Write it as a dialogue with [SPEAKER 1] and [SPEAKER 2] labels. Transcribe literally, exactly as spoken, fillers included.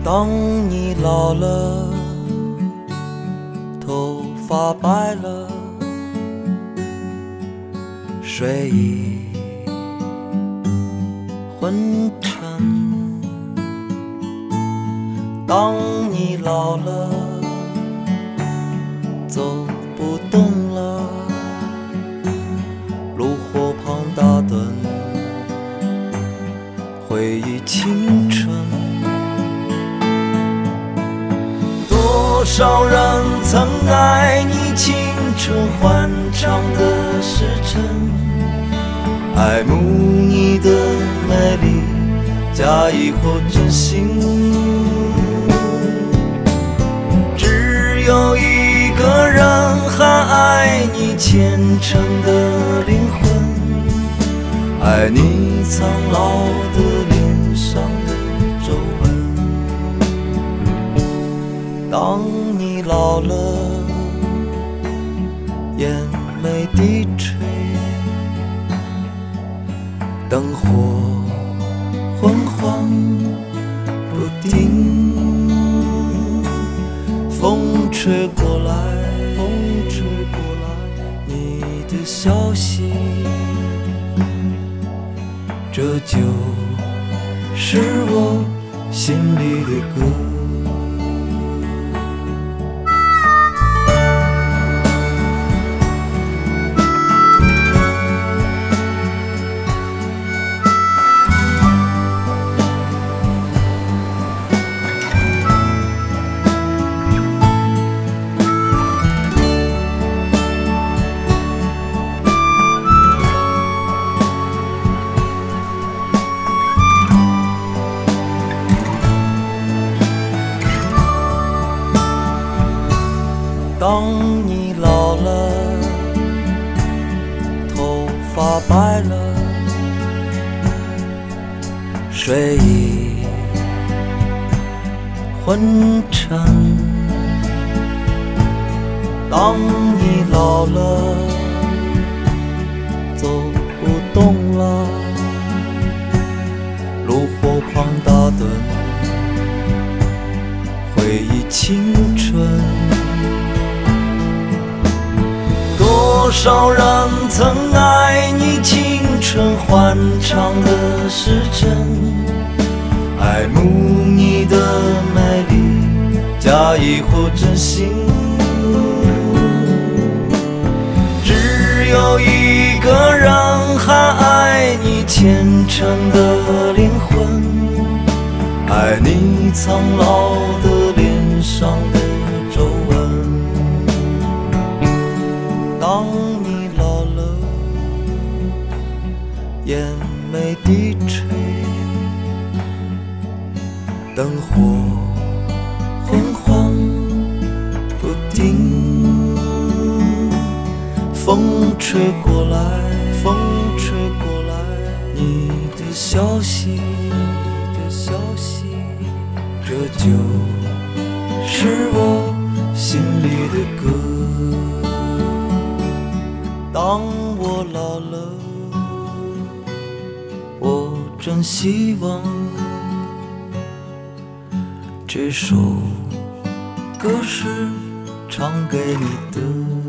[SPEAKER 1] 当你老了，头发白了，睡意昏沉。当你老了，走不动了，炉火旁打盹，回忆青春。多少人曾爱你青春欢畅的时辰，爱慕你的美丽，假意或真心。只有一个人还爱你虔诚的灵魂，爱你苍老的脸上的皱纹。当你老了，眼眉低垂，灯火昏黄不定，风吹过来，风吹过来，你的消息，这就是我心里的歌。当你老了，头发白了，睡意昏沉。当你老了，走不动了，炉火旁打盹，回忆青春。多少人曾爱你青春欢畅的时辰，爱慕你的美丽，假意或真心。只有一个人还爱你虔诚的灵魂，爱你苍老的脸上的皱纹。当你老了，眼眉低垂，灯火昏黄不定，风吹过来，风吹过来，你的消息，你的消息，这就是我心里的歌。当我老了，我真希望这首歌是唱给你的。